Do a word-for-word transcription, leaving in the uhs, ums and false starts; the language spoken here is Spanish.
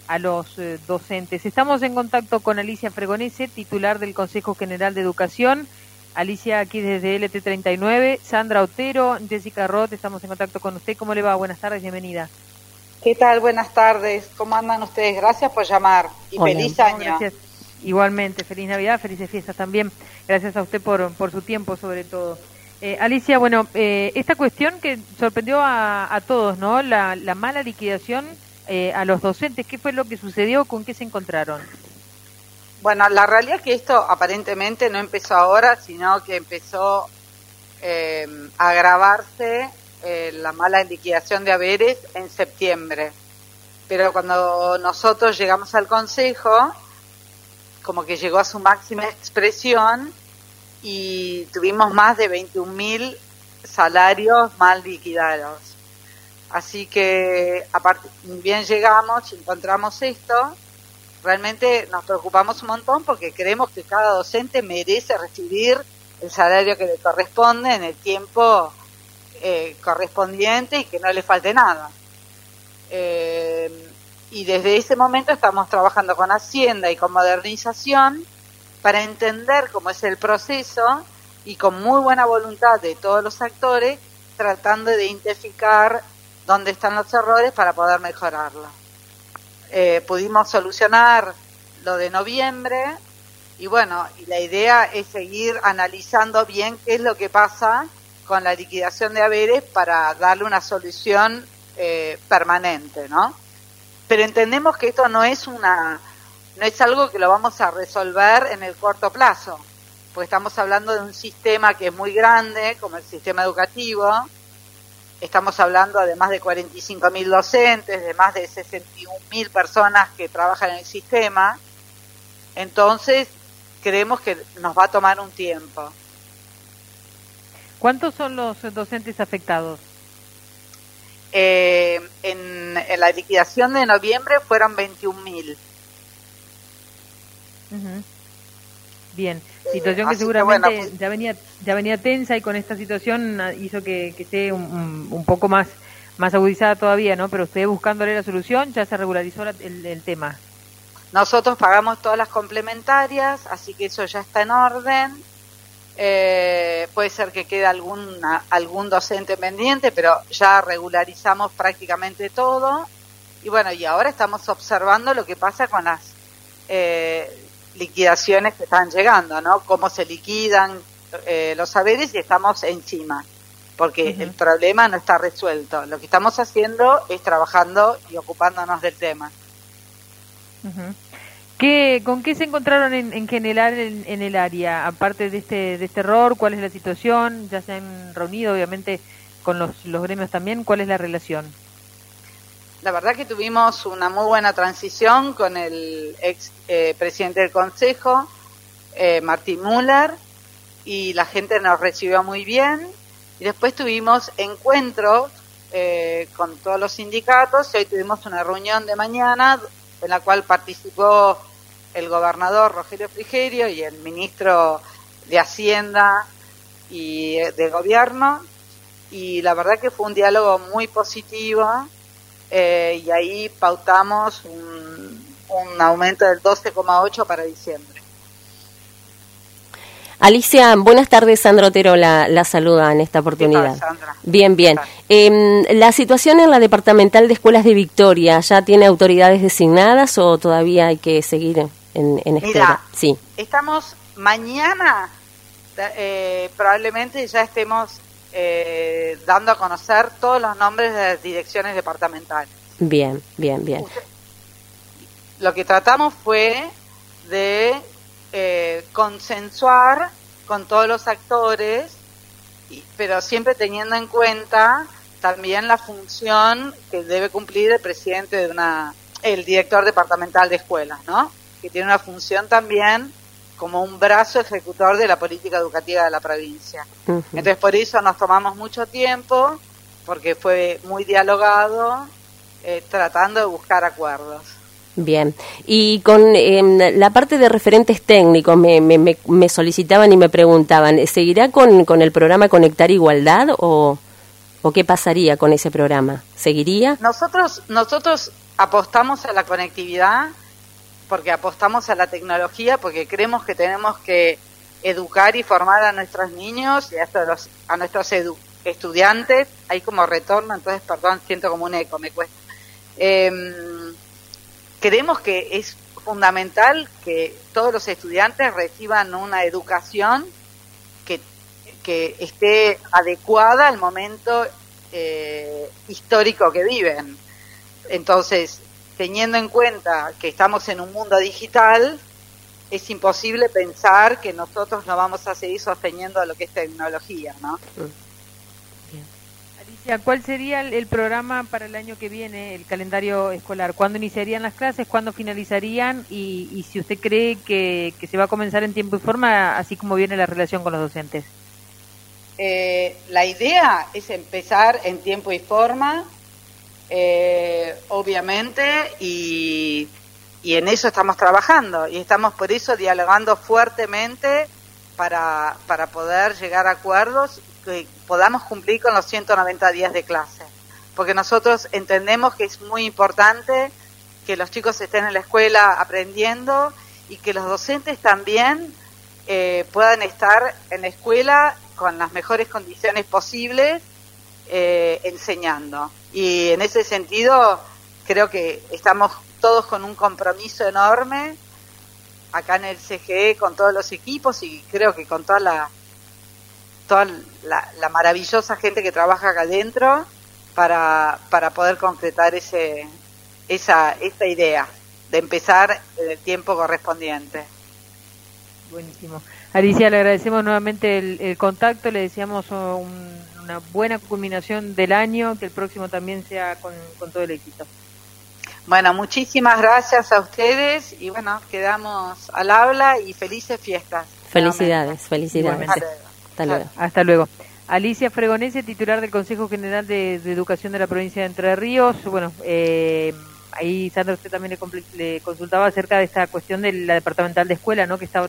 a los eh, docentes. Estamos en contacto con Alicia Fregonese, titular del Consejo General de Educación. Alicia, aquí desde L T treinta y nueve. Sandra Otero, Jessica Roth, estamos en contacto con usted. ¿Cómo le va? Buenas tardes, bienvenida. ¿Qué tal? Buenas tardes. ¿Cómo andan ustedes? Gracias por llamar y Hola. feliz año. No, gracias. Igualmente, feliz Navidad, felices fiestas también. Gracias a usted por, por su tiempo, sobre todo. Eh, Alicia, bueno, eh, esta cuestión que sorprendió a, a todos, ¿no? La, la mala liquidación eh, a los docentes. ¿Qué fue lo que sucedió? ¿Con qué se encontraron? Bueno, la realidad es que esto aparentemente no empezó ahora, sino que empezó eh, a agravarse eh, la mala liquidación de haberes en septiembre. Pero cuando nosotros llegamos al Consejo, como que llegó a su máxima expresión y tuvimos más de veintiún mil salarios mal liquidados. Así que, aparte, bien llegamos y encontramos esto, realmente nos preocupamos un montón porque creemos que cada docente merece recibir el salario que le corresponde en el tiempo eh, correspondiente y que no le falte nada. Eh, y desde ese momento estamos trabajando con Hacienda y con Modernización para entender cómo es el proceso y con muy buena voluntad de todos los actores tratando de identificar dónde están los errores para poder mejorarlo. Eh, pudimos solucionar lo de noviembre y bueno, y la idea es seguir analizando bien qué es lo que pasa con la liquidación de haberes para darle una solución eh, permanente, ¿no? Pero entendemos que esto no es una no es algo que lo vamos a resolver en el corto plazo, porque estamos hablando de un sistema que es muy grande, como el sistema educativo. Estamos hablando además de cuarenta y cinco mil docentes, de más de sesenta y un mil personas que trabajan en el sistema. Entonces, creemos que nos va a tomar un tiempo. ¿Cuántos son los docentes afectados? Eh, en, en la liquidación de noviembre fueron veintiún mil. Uh-huh. Bien, situación eh, que seguramente que bueno, pues, ya venía ya venía tensa y con esta situación hizo que, que esté un, un, un poco más más agudizada todavía, ¿no? Pero usted buscándole la solución, ya se regularizó la, el, el tema. Nosotros pagamos todas las complementarias, así que eso ya está en orden. Eh, puede ser que quede algún, algún docente pendiente, pero ya regularizamos prácticamente todo. Y bueno, y ahora estamos observando lo que pasa con las eh, liquidaciones que están llegando, ¿no? Cómo se liquidan eh, los haberes y estamos encima, porque uh-huh. el problema no está resuelto. Lo que estamos haciendo es trabajando y ocupándonos del tema. Uh-huh. ¿Qué, ¿Con qué se encontraron en, en general en, en el área? Aparte de este, de este error, ¿cuál es la situación? Ya se han reunido, obviamente, con los, los gremios también. ¿Cuál es la relación? La verdad que tuvimos una muy buena transición con el ex eh, presidente del Consejo, eh, Martín Müller, y la gente nos recibió muy bien. Y después tuvimos encuentros eh, con todos los sindicatos y hoy tuvimos una reunión de mañana en la cual participó el gobernador Rogelio Frigerio y el ministro de Hacienda y de Gobierno, y la verdad que fue un diálogo muy positivo, eh, y ahí pautamos un, un aumento del doce coma ocho para diciembre. Alicia, buenas tardes, Sandra Otero la, la saluda en esta oportunidad. ¿Qué tal, Sandra? Bien, bien. Eh, la situación en la Departamental de Escuelas de Victoria, ¿ya tiene autoridades designadas o todavía hay que seguir en, en espera? Mira, sí. Estamos mañana, eh, probablemente ya estemos eh, dando a conocer todos los nombres de las direcciones departamentales. Bien, bien, bien. Lo que tratamos fue de eh, consensuar con todos los actores, y, pero siempre teniendo en cuenta también la función que debe cumplir el presidente de una, el director departamental de escuelas, ¿no? Que tiene una función también como un brazo ejecutor de la política educativa de la provincia. Uh-huh. Entonces por eso nos tomamos mucho tiempo, porque fue muy dialogado, eh, tratando de buscar acuerdos. Bien, y con eh, la parte de referentes técnicos me, me, me, me solicitaban y me preguntaban, ¿seguirá con, con el programa Conectar Igualdad o, o qué pasaría con ese programa? ¿Seguiría? Nosotros, nosotros apostamos a la conectividad, porque apostamos a la tecnología, porque creemos que tenemos que educar y formar a nuestros niños y a, los, a nuestros edu estudiantes. Hay como retorno, entonces, perdón, siento como un eco, me cuesta. Eh, creemos que es fundamental que todos los estudiantes reciban una educación que, que esté adecuada al momento eh, histórico que viven. Entonces, teniendo en cuenta que estamos en un mundo digital, es imposible pensar que nosotros no vamos a seguir sosteniendo lo que es tecnología, ¿no? Bien. Alicia, ¿cuál sería el, el programa para el año que viene, el calendario escolar? ¿Cuándo iniciarían las clases? ¿Cuándo finalizarían? Y, y si usted cree que, que se va a comenzar en tiempo y forma, así como viene la relación con los docentes. Eh, la idea es empezar en tiempo y forma, Eh, obviamente, y, y en eso estamos trabajando, y estamos por eso dialogando fuertemente para, para poder llegar a acuerdos que podamos cumplir con los ciento noventa días de clase, porque nosotros entendemos que es muy importante que los chicos estén en la escuela aprendiendo y que los docentes también eh, puedan estar en la escuela con las mejores condiciones posibles, eh, enseñando. Y en ese sentido creo que estamos todos con un compromiso enorme acá en el C G E con todos los equipos y creo que con toda la toda la, la maravillosa gente que trabaja acá adentro para para poder concretar ese esa esta idea de empezar en el tiempo correspondiente. Buenísimo. Alicia, le agradecemos nuevamente el, el contacto, le deseamos un, una buena culminación del año, que el próximo también sea con, con todo el éxito. Bueno, muchísimas gracias a ustedes y bueno, quedamos al habla y felices fiestas. Felicidades, felicidades. Hasta luego. Hasta luego. Hasta luego. Alicia Fregonese, titular del Consejo General de, de Educación de la provincia de Entre Ríos. Bueno, eh, ahí Sandra, usted también le, le consultaba acerca de esta cuestión de la departamental de escuela, ¿no? Que está